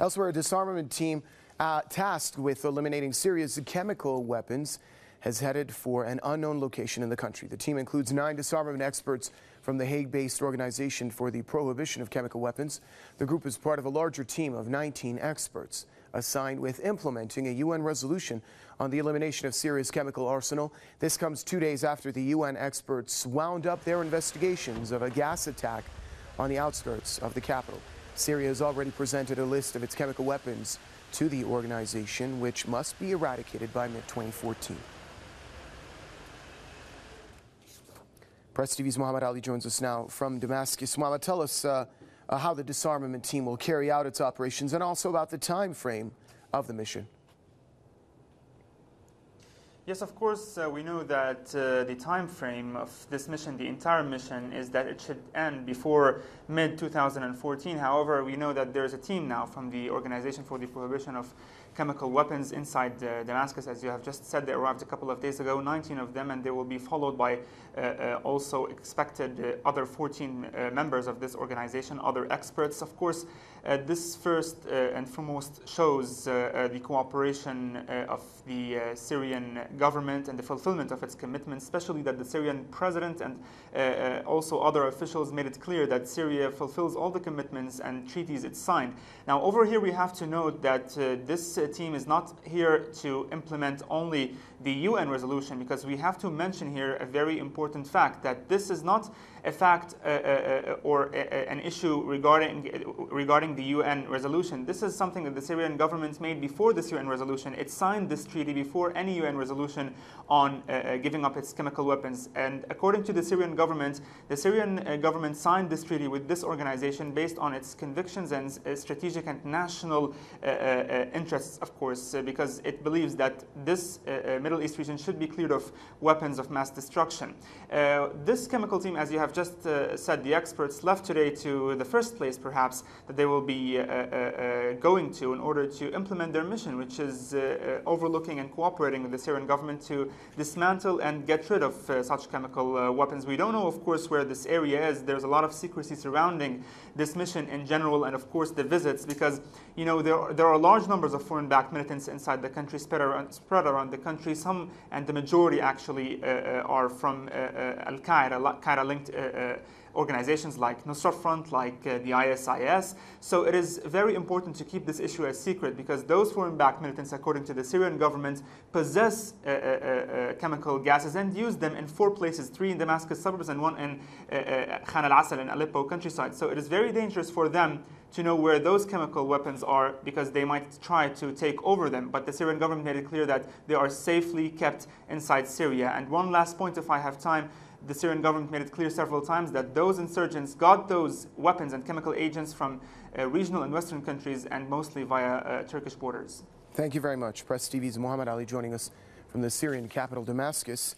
Elsewhere, a disarmament team tasked with eliminating Syria's chemical weapons has headed for an unknown location in the country. The team includes 9 disarmament experts from the Hague-based Organization for the Prohibition of Chemical Weapons. The group is part of a larger team of 19 experts assigned with implementing a UN resolution on the elimination of Syria's chemical arsenal. This comes 2 days after the UN experts wound up their investigations of a gas attack on the outskirts of the capital. Syria has already presented a list of its chemical weapons to the organization, which must be eradicated by mid-2014. Press TV's Mohammed Ali joins us now from Damascus. Mohammed, tell us how the disarmament team will carry out its operations and also about the time frame of the mission. Yes, of course, we know that the time frame of this mission, the entire mission, is that it should end before mid-2014. However, we know that there is a team now from the Organization for the Prohibition of Chemical Weapons inside Damascus. As you have just said, they arrived a couple of days ago, 19 of them, and they will be followed by also expected other 14 members of this organization, other experts. Of course, this first and foremost shows the cooperation of the Syrian government and the fulfillment of its commitments, especially that the Syrian president and also other officials made it clear that Syria fulfills all the commitments and treaties it signed. Now, over here we have to note that this team is not here to implement only the UN resolution, because we have to mention here a very important fact, that this is not a fact or an issue regarding the UN resolution. This is something that the Syrian government made before this UN resolution. It signed this treaty before any UN resolution on giving up its chemical weapons. And according to the Syrian government signed this treaty with this organization based on its convictions and strategic and national interests, of course, because it believes that this Middle East region should be cleared of weapons of mass destruction. This chemical team, as you have just said, the experts left today to the first place, perhaps, that they will be going to in order to implement their mission, which is overlooking and cooperating with the Syrian government to dismantle and get rid of such chemical weapons. We don't know, of course, where this area is. There's a lot of secrecy surrounding this mission in general, and of course the visits, because there are large numbers of foreign-backed militants inside the country, spread around the country. Some, and the majority actually, are from Al-Qaeda linked organizations like Nusra Front, like the ISIS. So it is very important to keep this issue a secret, because those foreign-backed militants, according to the Syrian government, possess chemical gases and use them in 4 places, 3 in Damascus suburbs and 1 in Khan al-Asal in Aleppo countryside. So it is very dangerous for them to know where those chemical weapons are, because they might try to take over them. But the Syrian government made it clear that they are safely kept inside Syria. And one last point, if I have time, the Syrian government made it clear several times that those insurgents got those weapons and chemical agents from regional and Western countries, and mostly via Turkish borders. Thank you very much. Press TV's Mohammed Ali joining us from the Syrian capital, Damascus.